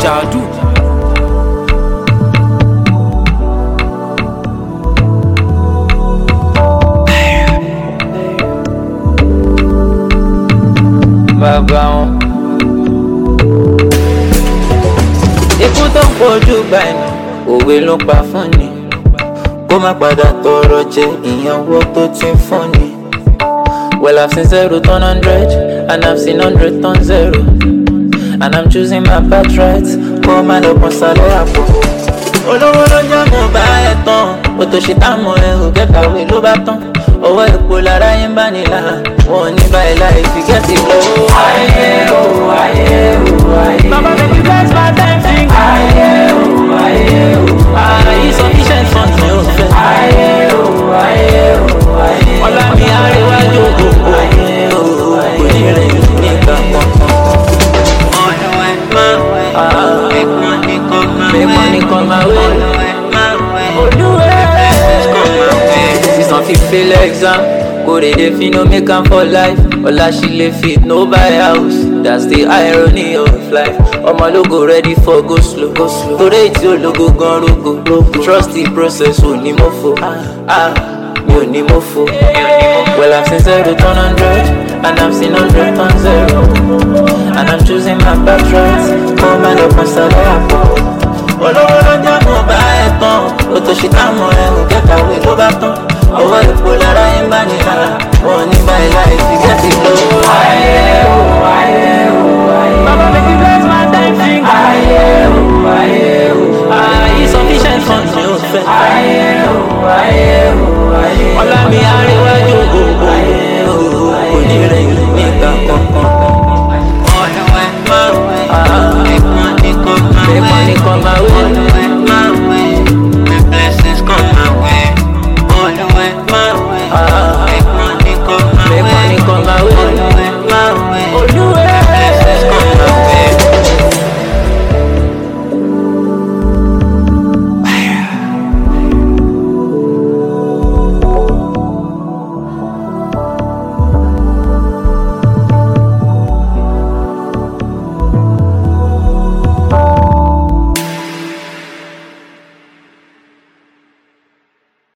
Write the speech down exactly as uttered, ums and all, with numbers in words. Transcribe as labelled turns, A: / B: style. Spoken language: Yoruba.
A: Jadu.
B: Bàbá wọn. Ikú tó ń pojú gbàìnà, òwe ló pa fún ni. Kó má padà tọrọ jẹ ìyàwó tó ti ń fún ni. Well, I've seen zero turn hundred, and I've seen hundred turn zero. And I'm choosing my path right. Kó má lọ pọn sálẹ̀ àpò. Olówó ló jẹ́ mo bá ẹ̀ tán. Òtòṣì táwọn ẹ̀ ò kẹ́kàwé ló bá tán. Ọwọ́ epo lára yín bá nílà. Wọ́n ní báyìí láì fi gẹ́tì lọ. Ayé o, ayé o, ayé. Bàbá mi ti bless my time thing. Ayé o, ayé o, ayé. Insufficient funds ni o fẹ́. Ayé o, ayé o, ayé. Ọlá mi àríwájú òkòkò. Ayé o, ayé o, kò ní rẹ̀ nígbà kankan. Ọ̀nà ẹ̀ máa wẹ̀. Make money come my way. Make money come my way. Ọ̀nà ẹ̀ máa wẹ̀. Olúwẹ̀. Some fit fail exam, go they dey fit no make am for life. Ola she lay fit no buy house. That's the irony of life. Omo logo ready for go slow, go slow. Today it's your logo gone rogo. Trust the process, o ni mo fo. Ah, mi ò ní mo fo. Well, I've seen zero turn hundred, and I've seen hundred turn zero. And I'm choosing my path right. Come and up and start up. Olówó ló jẹ́ mo bá ẹ̀ tán. Òtòṣì táwọn ẹ̀ ò kẹ́kàwé ló bá tán. Ọwọ́ epo lára yín bá nílà. Wọ́n ní báyìí láì fi gẹ́tì lọ. Ayé o, ayé.